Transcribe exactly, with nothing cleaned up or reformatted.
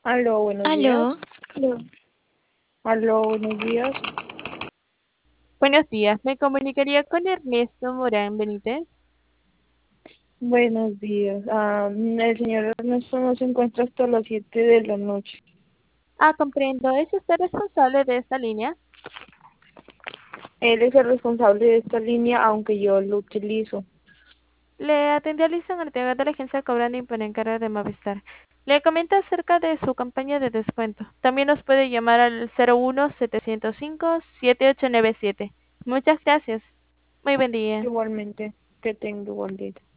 Aló, buenos días. Aló, Aló, aló, buenos días. buenos días. Me comunicaría con Ernesto Morán Benítez. Buenos días. Ah, el señor Ernesto no se encuentra hasta las siete de la noche. Ah, comprendo. ¿Es usted responsable de esta línea? Él es el responsable de esta línea, aunque yo lo utilizo. Le atendió a Lisa Ortega de la agencia Cobranding por encargo de Movistar. Le comenta acerca de su campaña de descuento. También nos puede llamar al cero uno setecientos cinco siete ocho nueve siete. Muchas gracias. Muy buen día. Igualmente, que tengo buen día.